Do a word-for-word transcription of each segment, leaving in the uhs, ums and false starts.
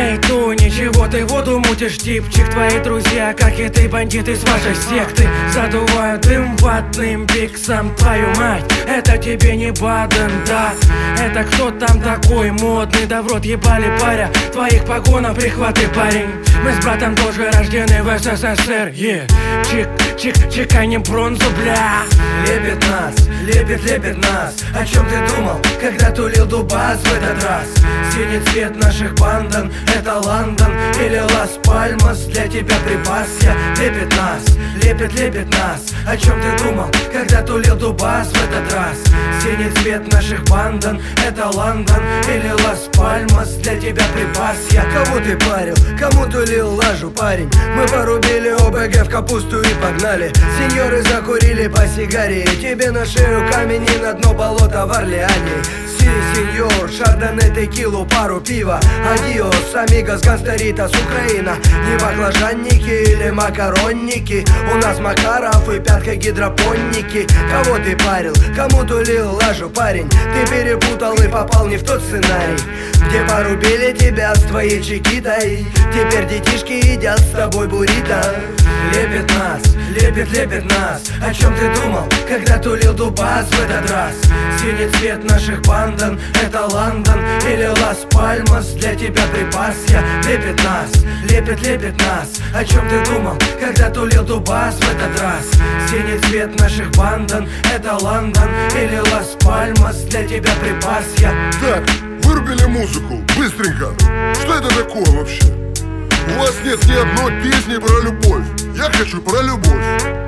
то ничего, ты воду мутишь, типчик. Твои друзья, как и ты, бандиты с вашей секты, задувают дым ватным пиксом. Твою мать, это тебе не Баден, да? Это кто там такой модный? Да в рот ебали паря, твоих погонов прихваты, парень. Мы с братом тоже рождены в СССР, yeah. Чик, чик, чеканем бронзу, бля. Лепит нас, лепит, лепит нас. О чем ты думал, когда тулил дубас в этот раз? Синий цвет наших бандан, это Лондон или Лас-Пальмас. Для тебя припас я. Лепит нас, лепит, лепит нас. О чем ты думал, когда тулил дубас в этот раз? Синий цвет наших бандан, это Лондон или Лас-Пальмас. Для тебя припас я. Кого ты парил, кому тулил лажу, парень? Мы порубили ОБГ в капусту и погнали. Сеньоры закурили по сигаре, тебе на шею камень и на дно болота в Орлеане. Си, сеньор, шардоне, текилу, пару пива. Адиос, амигос, гангстеритас, Украина. Не баклажанники или макаронники. У нас Макаров и пятка гидропонники. Кого ты парил, кому тулил лажу, парень? Ты перепутал и попал не в тот сценарий, где порубили тебя с твоей чекитой. Теперь детишки едят с тобой буррито. Лепит нас, лепит, лепит нас. О чем ты думал, когда тулил дубас в этот раз? Синий цвет наших бандан, это Лондон или Лас-Пальмас. Для тебя припас я. Лепит нас, лепит, лепит нас. О чем ты думал, когда тулил дубас в этот раз? Синий цвет наших бандан, это Лондон или Лас-Пальмас. Для тебя припас я. Так, вырубили музыку, быстренько. Что это такое вообще? У вас нет ни одной песни про любовь. Я хочу про любовь.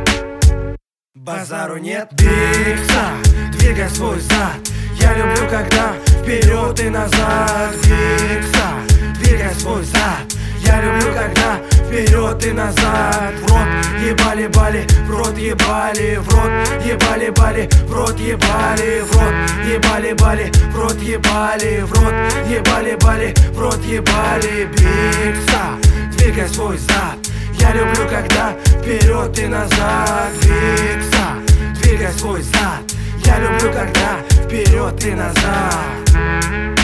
Базару нет. Бикса, двигай свой зад. Я люблю, когда вперед и назад. Бикса, двигай свой зад. Я люблю, когда вперед и назад. В рот ебали бали, в рот ебали, в рот ебали бали, в рот ебали, в рот ебали бали, в рот ебали, в рот ебали бали, в рот ебали. Бикса, двигай свой зад. Я люблю, когда вперед и назад. Бикса, двигай свой зад. Я люблю, когда вперед и назад.